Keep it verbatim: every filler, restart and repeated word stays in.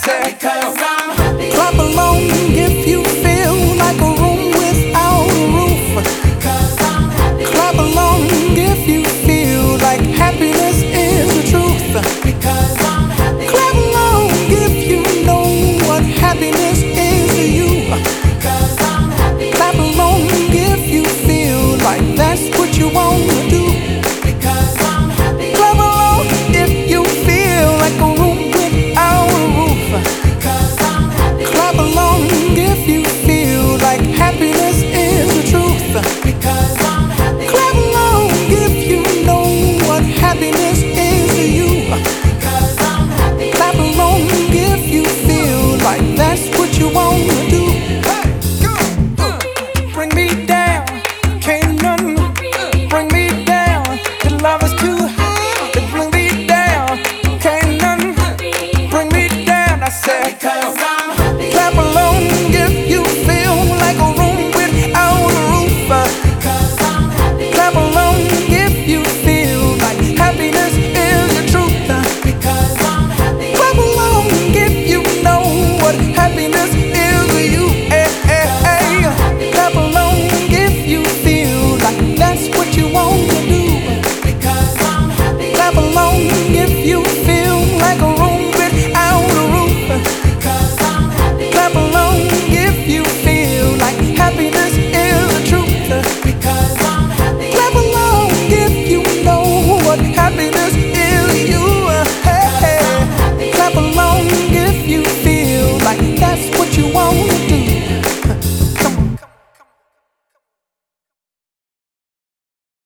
said, because I'm happy. clap along if you feel like a room without a roof. Because I'm happy. Clap along if you feel like happiness is the truth. Because I'm happy. Clap along if you know what happiness is to you. Because I'm happy. Clap along if you feel like that's what you want to do. Because I'm happy. Clap along if you feel like a room without a roof. Because I'm happy. Clap along if you feel like happiness is the truth. Because I'm happy. Clap along if you know what happiness is to you. Because I'm happy. Clap along if you feel like that's what you want to do. Bring me down, can't none bring me down. The love is too high to bring me down. Can't none bring me down. I said, Because I'm happy. clap along if you feel like a room without a roof. Because I'm happy. Clap along if you feel like happiness is the truth. Because I'm happy. Clap along if you know what happiness is to you. Eh, eh, eh. Clap along if you feel like that's what you want to do. Because I'm happy. Clap along if you